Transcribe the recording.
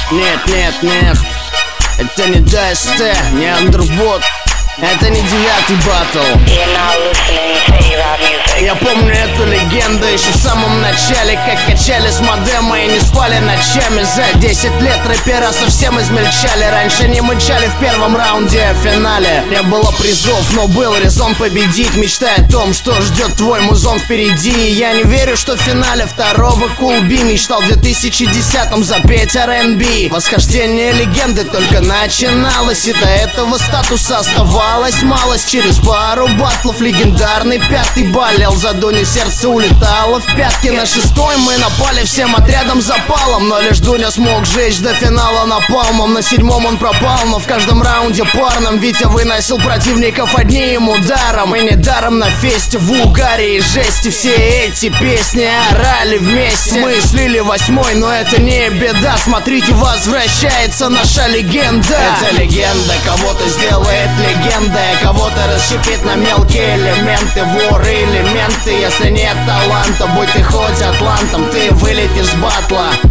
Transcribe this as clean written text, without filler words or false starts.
Нет, это не ДСТ, не Андербот, это не 9-й батл. Я помню эту легенду еще в самом начале, как качали с модема и не спали ночами. За 10 лет рэпера совсем измельчали. Раньше не мычали в первом раунде, а в финале не было призов, но был резон победить. Мечтай о том, что ждет твой музон впереди. Я не верю, что в финале второго Cool B мечтал в 2010-м запеть R&B. Восхождение легенды только начиналось, и до этого статуса оставалось малость. Через пару батлов легендарный 5-й болел за Дуню, сердце улетало в пятки. На 6-й мы напали всем отрядом запалом, но лишь Дуня смог жечь до финала напалмом. На 7-м он пропал, но в каждом раунде парном Витя выносил противников одним ударом. И недаром на фесте в угаре и жести все эти песни орали вместе. Мы слили 8-й, но это не беда. Смотрите, возвращается наша легенда. Это легенда кого-то сделает легендой, а кого-то расщепит на мелкие элементы. Воры элементы, если нет таланта, будь ты хоть атлантом, ты вылетишь с батла.